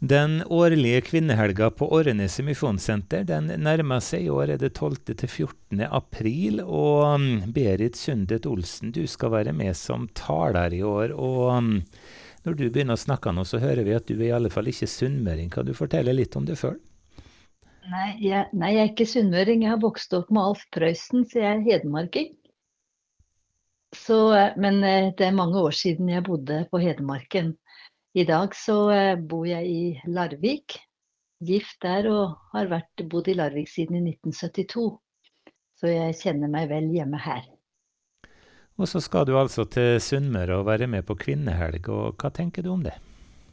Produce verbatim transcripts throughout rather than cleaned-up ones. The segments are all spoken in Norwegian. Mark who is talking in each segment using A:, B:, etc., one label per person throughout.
A: Den årlige kvinnehelga på Åreneset Misjonssenter, den nærmer seg. I år er det tolvte til fjortende april, og mm, Berit Sundet Olsen, du skal være med som taler i år. Og mm, når du begynner å snakke nå, så hører vi at du er i alle fall ikke sunnmøring. Kan du fortelle litt om det selv?
B: Nei, jeg, nei, jeg er ikke sunnmøring. Jeg har vokst opp med Alf Prøysen, så jeg er hedmarking. Så, eh, men eh, det er mange år siden jeg bodde på Hedmarken. I dag så eh, bor jeg i Larvik, gift der og har vært, bodd i Larvik siden i nitten syttito. Så jeg kjenner meg vel hjemme her.
A: Og så skal du altså til Sunnmøre og være med på kvinnehelg, og hva tenker du om det?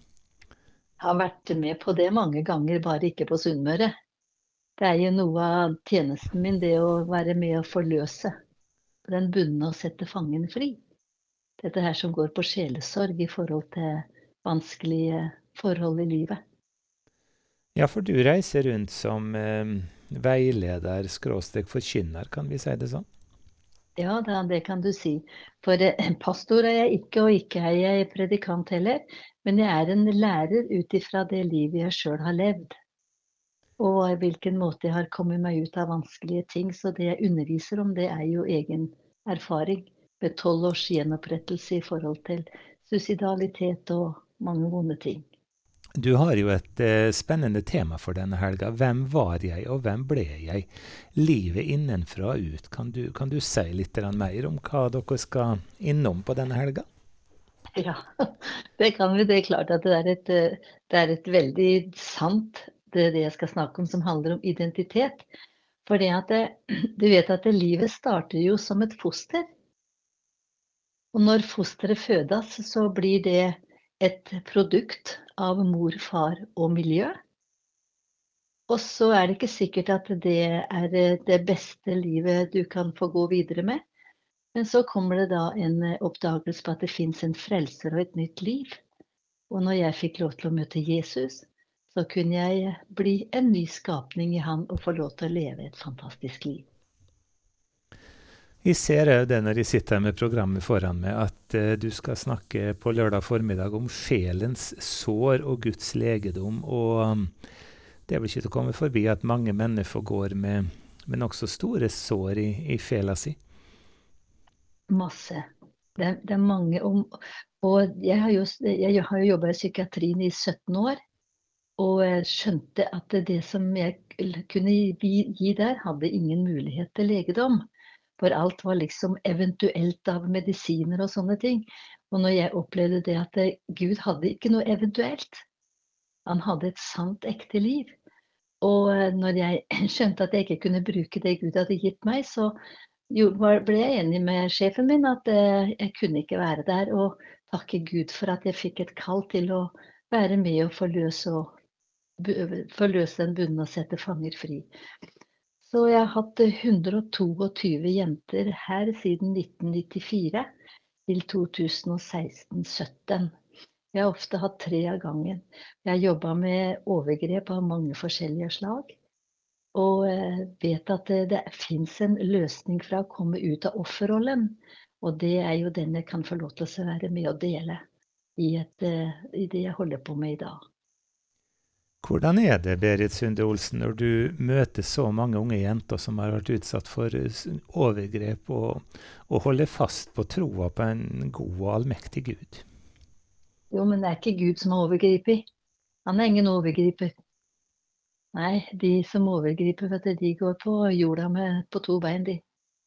B: Har vært med på det mange ganger, bare ikke på Sunnmøre. Det er jo noe av tjenesten min, det å være med å forløse den bundne og sette fangen fri. Dette her som går på sjelesorg i forhold til vanskelige forhold i livet.
A: Ja, for du reiser rundt som eh, veileder, skråstrek forkynner, kan vi si det sånn?
B: Ja, da, det kan du si. For eh, pastor er jeg ikke, og ikke er jeg predikant heller. Men jeg er en lærer ut ifra det livet jeg sjøl har levd. Og hvilken måte jeg har kommet meg ut av vanskelige ting. Så det jeg underviser om, det er jo egen erfaring. Med tolv års gjenopprettelse i forhold til suicidalitet og mange vonde ting.
A: Du har jo et eh, spennende tema for denne helga. Hvem var jeg, og hvem ble jeg? Livet innenfra og ut. Kan du, kan du si litt grann mer om hva dere skal innom på denne helga?
B: Ja, det kan vi. Det er klart at det er et, eh, det er et veldig sant, det er det jeg skal snakke om, som handler om identitet. For det at det, du vet at det, livet starter jo som et foster. Og når fosteret fødes, så blir det et produkt av mor, far og miljø. Og så er det ikke sikkert at det er det beste livet du kan få gå videre med. Men så kommer det da en oppdagelse på at det finnes en frelser og et nytt liv. Og når jeg fikk lov til å møte Jesus, så kunne jeg bli en ny skapning i han og få lov til å leve et fantastisk liv.
A: Jeg ser jo det når jeg sitter her med programmet foran meg, at eh, du skal snakke på lørdag formiddag om sjelens sår og Guds legedom. Og um, det er vel ikke til å komme forbi at mange mennesker går med, med nokså store sår i, i fela si.
B: Masse. Det, er- det er mange om, og jeg har jo, jeg har jo jobbet i psykiatrien i sytten år, og jeg skjønte at det som jeg kunne gi, gi der, hadde ingen mulighet til legedom. For alt var liksom eventuelt av medisiner og sånne ting. Og når jeg opplevde det at det, Gud hadde ikke noe eventuelt. Han hadde et sant, ekte liv. Og eh, når jeg skjønte at jeg ikke kunne bruke det Gud hadde gitt meg, så jo, var, ble jeg enig med sjefen min at eh, jeg kunne ikke være der. Og takke Gud for at jeg fikk et kall til å være med og forløse, og, bu- forløse den bunne og sette fanger fri. Så jeg har hatt hundre og tjueto jenter her siden nitten nittifire til to tusen og seksten sytten. Jeg har ofte hatt tre av gangen. Jeg har jobbet med overgrep av mange forskjellige slag. Og eh, vet at det, det finnes en løsning fra å komme ut av offerrollen. Og det er jo den jeg kan få lov til å være med og dele i, et, eh, i det jeg holder på med i dag.
A: Hvordan er det, Berit Sunde Olsen, når du møter så mange unge jenter som har vært utsatt for eh, s- overgrep, og, og holder fast på troa på en god og allmektig Gud?
B: Jo, men det er ikke Gud som har overgripet. Han er ingen overgriper. Nei, de som overgriper, vet du, de går på jorda med, på to bein, de.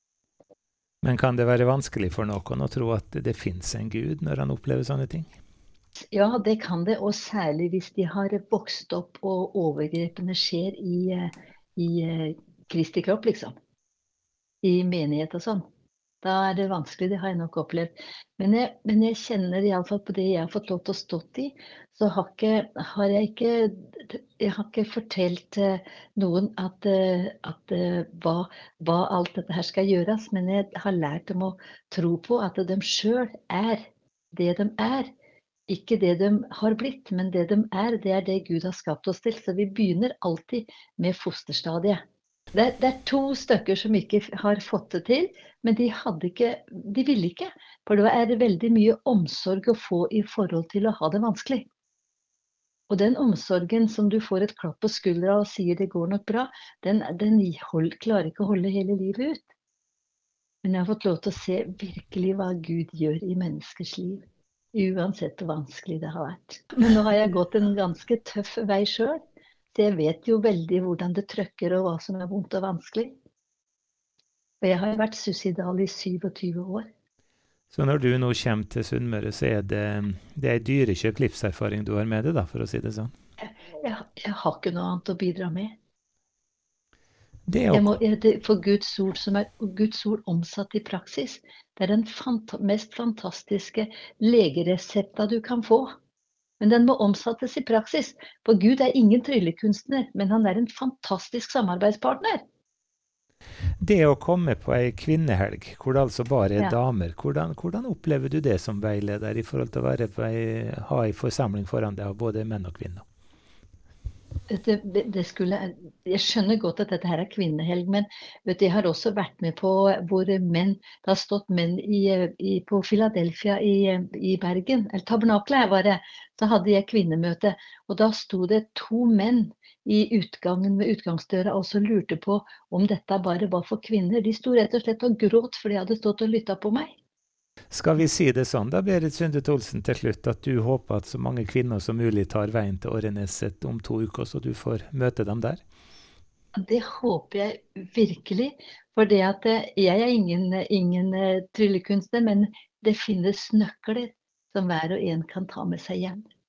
A: Men kan det være vanskelig for noen å tro at det fins en Gud når han opplever sånne ting?
B: Ja, det kan det, og særlig hvis de har vokst opp og overgrepene skjer i, eh, i eh, Kristi kropp, liksom. I menighet og sånn. Da er det vanskelig, det har jeg nok opplevd. Men jeg, men jeg kjenner iallfall på det jeg har fått lov til å stått i, så har, ikke, har jeg ikke Jeg har ikke fortalt eh, noen at, eh, at eh, hva, hva alt dette her skal gjøres, men jeg har lært dem å tro på at de sjøl er det de er. Ikke det de har blitt, men det de er, det er det Gud har skapt oss til. Så vi begynner alltid med fosterstadiet. Det, er- det er to stykker som ikke har fått det til, men de hadde ikke, de ville ikke. For det er veldig mye omsorg å få i forhold til å ha det vanskelig. Og den omsorgen som du får et klapp på skuldra og sier det går nok bra, den, den hold, klarer ikke å holde hele livet ut. Men jeg har fått lov til å se virkelig hva Gud gjør i menneskers liv. Uansett hvor vanskelig det har vært. Men nå har jeg gått en ganske tøff vei selv. Så jeg vet jo veldig hvordan det trykker og hva som er vondt og vanskelig. Og jeg har vært suicidal i syttisyv år.
A: Så når du nå kommer til Sunnmøre, så er det, det er en dyrekjøpt livserfaring du har med deg, da, for å si det sånn?
B: Jeg, jeg, jeg har ikke noe annet å bidra med.
A: Det er
B: Jeg må,
A: ok.
B: jeg, det, for Guds ord, som er Guds ord omsatt i praksis, det er den fant, mest fantastiske legeresepta du kan få. Men den må omsattes i praksis. For Gud er ingen tryllekunstner, men han er en fantastisk samarbeidspartner.
A: Det å komme på ei kvinnehelg, hvor det altså bare er
B: Ja.
A: damer, hvordan, hvordan opplever du det som veileder i forhold til å være på ei, ha ei forsamling foran deg av både menn og kvinner?
B: Vet du, det, det skulle, jeg skjønner godt at dette her er kvinnehelg, men vet du, jeg har også vært med på hvor menn, det har stått menn i, i, på Philadelphia i, i Bergen, eller Tabernaklet var det, så hadde jeg kvinnemøte, og da sto det to menn i utgangen ved utgangsdøra og så lurte på om dette bare var for kvinner. De sto rett og slett og gråt, for de hadde stått og lyttet på meg.
A: Skal vi si det sånn da, Berit Sundet Olsen, til slutt, at du håper at så mange kvinner som mulig tar veien til Åreneset om to uker, så du får møte dem der?
B: Det håper jeg virkelig, for det at jeg er ingen, ingen tryllekunstner, men det finnes nøkler som hver og en kan ta med seg hjem.